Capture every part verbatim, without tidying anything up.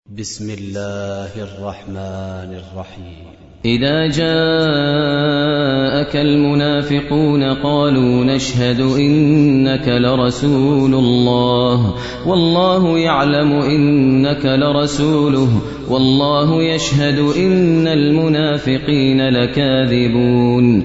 بسم الله الرحمن الرحيم. إذا جاءك المنافقون قالوا نشهد إنك لرسول الله والله يعلم إنك لرسوله والله يشهد إن المنافقين لكاذبون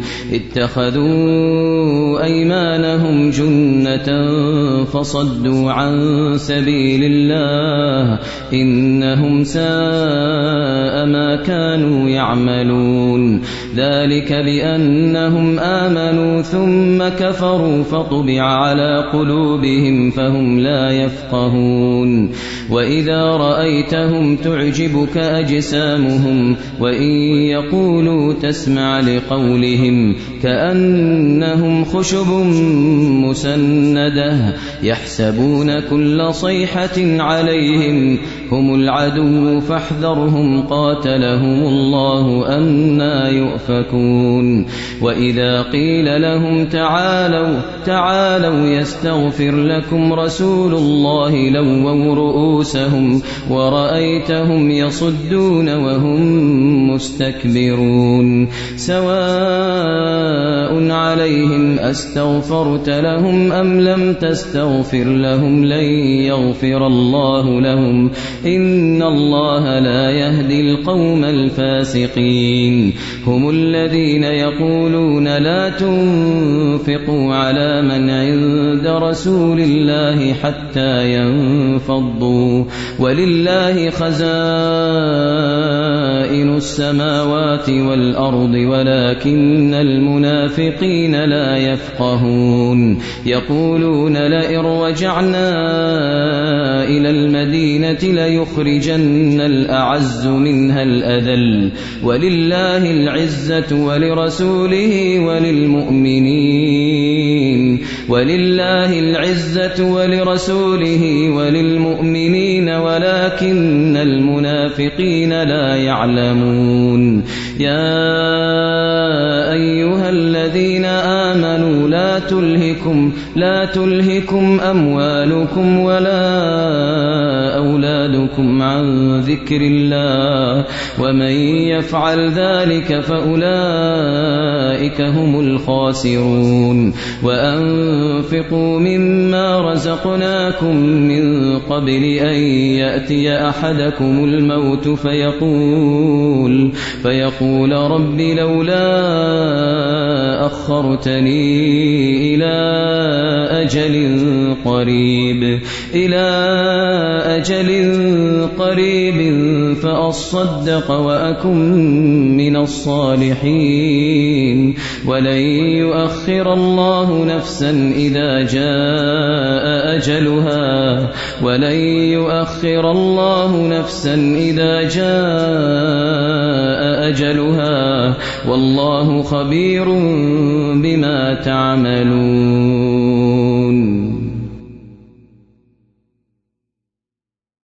اتخذوا أيمانهم جنة فصدوا عن سبيل الله إنهم ساء ما كانوا يعملون ذلك بأنهم آمنوا ثم كفروا فطبع على قلوبهم فهم لا يفقهون وإذا رأيتهم تعجبك أجسامهم وإن يقولوا تسمع لقولهم كأنهم خشب مسندة يحسبون كل صيحة عليهم هم العدو فاحذرهم قاتلهم الله أنى يؤفكون وإذا قيل لهم تعالوا تعالوا يستغفر لكم رسول الله لووا رؤوسهم ورأيتهم يصدون وهم مستكبرون سواء عليهم أستغفرت لهم أم لم تستغفر لهم لن يغفر الله لهم إن الله لا يهدي القوم الفاسقين هم الذين يقولون لا تنفقوا على من عند رسول الله حتى ينفضوا ولله خزائن السماوات والأرض ولكن المنافقين لا يفقهون يقولون لئن رجعنا إلى المدينة ليخرجن الأعز منها الأذل ولله العزة ولرسوله وللمؤمنين ولله العزة ولرسوله وللمؤمنين ولكن المنافقين لا يعلمون يا أيها الذين آمنوا لا تلهكم لا تلهكم أموالكم ولا أولادكم عن ذكر الله ومن يفعل ذلك فأولئك هم الخاسرون وأنفقوا مما رزقناكم من قبل أن يأتي أحدكم الموت فيقول فيقول رب لولا أخرتني إلى أجل قريب إلى أجل قريب فأصدق وأكن من الصالحين ولن يؤخر الله نفسا إذا جاء أجلها ولن يؤخر الله نفسا إذا جاء أجلها والله خبير بما تعملون.